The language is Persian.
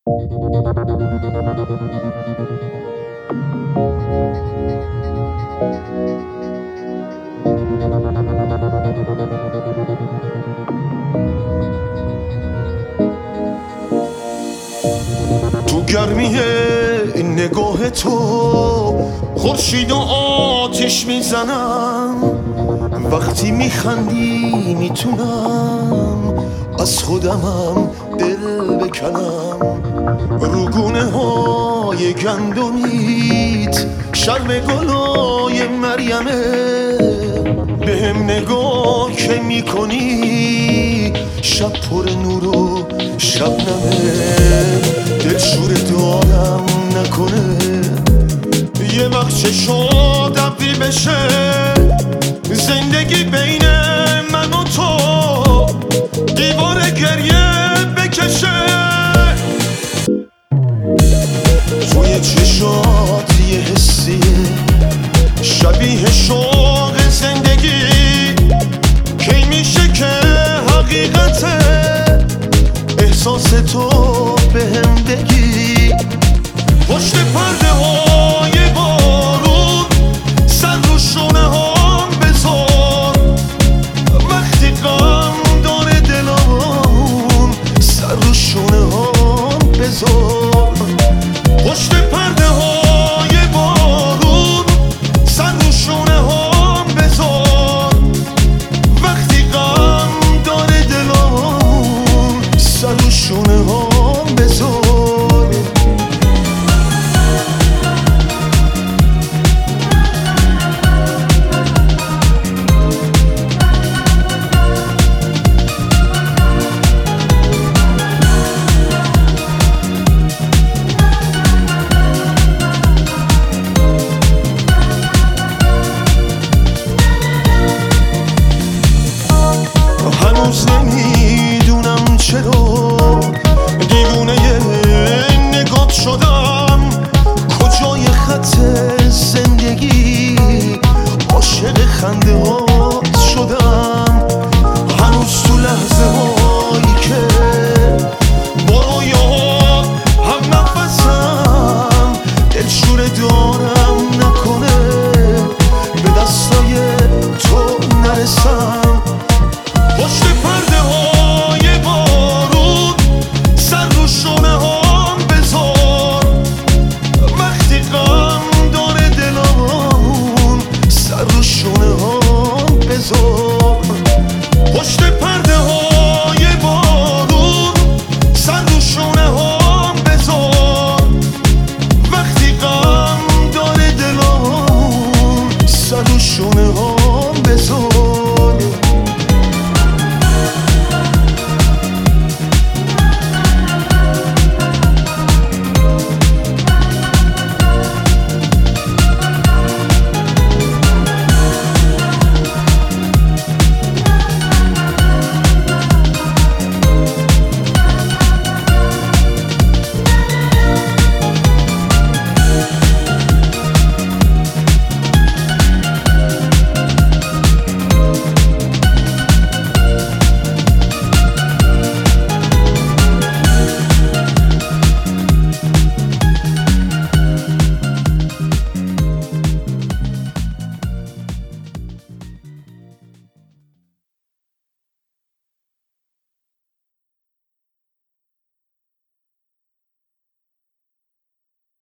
تو گرمی نگاه تو خورشید و آتش میزنم، وقتی میخندی میتونم از خودمم دل بکنم. روگونه های گندمیت شرم گلای مریمه، بهم نگاه که میکنی شب پر نور و شبنمه. دلشوره دارم نکنه یه وقت چشات ابری بشه، زندگی بین من و تو دیوار گریه بکشه. توی چشات یه حسیه شبیه شوق زندگی، کی میشه که حقیقته احساس تو بهم بگی. پشت پرده های بارون سر رو شونه هم بذار، وقتی غم داره دلمون سر رو شونه هم بذار. پشت پرده